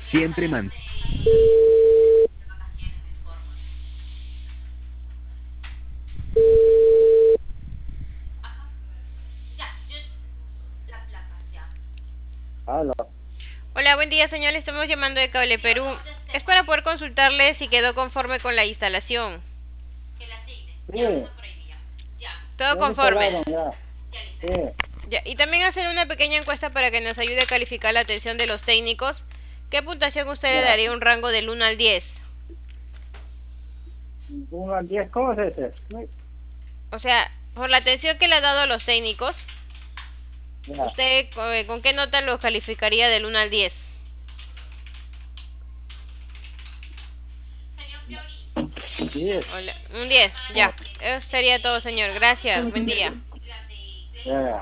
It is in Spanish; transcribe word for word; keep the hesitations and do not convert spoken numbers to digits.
Siempre man. Aló. Hola, buen día, señor. Le estamos llamando de Cable Perú. Es para poder consultarle si quedó conforme con la instalación. Sí, Todo ya conforme. instalaron ya. Sí, Ya, y también hacer una pequeña encuesta para que nos ayude a calificar la atención de los técnicos. ¿Qué puntuación usted le ya. daría un rango del uno al diez? Uno al diez, ¿cómo es ese? Sí, O sea, por la atención que le ha dado a los técnicos, ya. ¿usted eh, con qué nota los calificaría del uno al diez? diez. Hola, un diez, ya. Eso sería todo, señor. Gracias. Buen día. Ya.